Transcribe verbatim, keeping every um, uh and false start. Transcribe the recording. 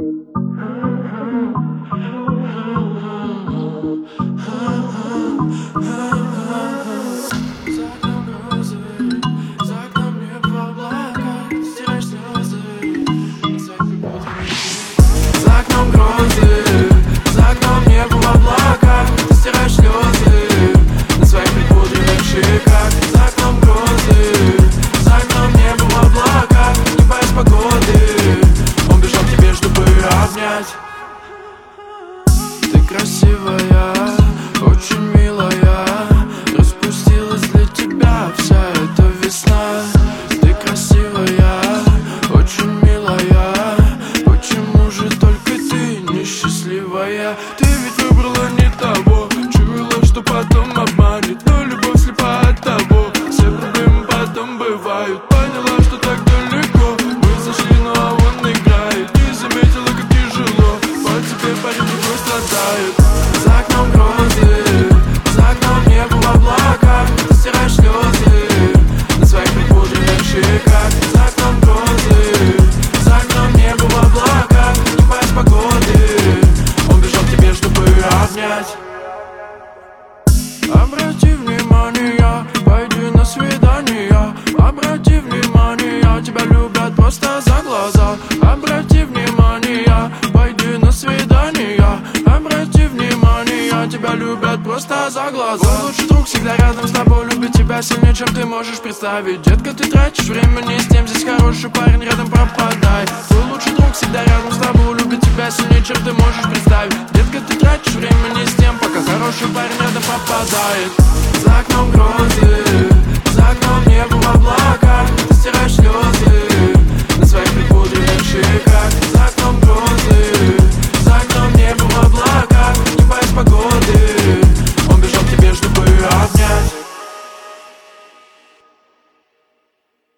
Ты красивая, очень милая, распустилась для тебя вся эта весна. Ты красивая, очень милая, почему же только ты несчастливая? Ты ведь выбрала не того, чуяла, что потом обманет, но любовь слепа от того, все проблемы потом бывают. Поняла, что так далеко мы зашли, но он играет. Не заметила, как тяжело, по тебе парень не страдает. За окном грозы, за окном небо в облаках, ты стираешь слезы на своих припудренных щеках. За окном грозы, за окном небо в облаках, не боясь погоды, он бежал к тебе, чтобы обнять. Обрати внимание, пойди на свидание. Обрати внимание, тебя любят просто за глаза. Обрати внимание, пойди на свидание. Обрати внимание, тебя любят просто за глаза. Твой лучший друг всегда рядом с тобой, любит тебя сильнее, чем ты можешь представить. Детка, ты тратишь время не с тем, здесь хороший парень рядом, пропадай. Твой лучший друг всегда рядом с тобой, любит тебя сильнее, чем ты можешь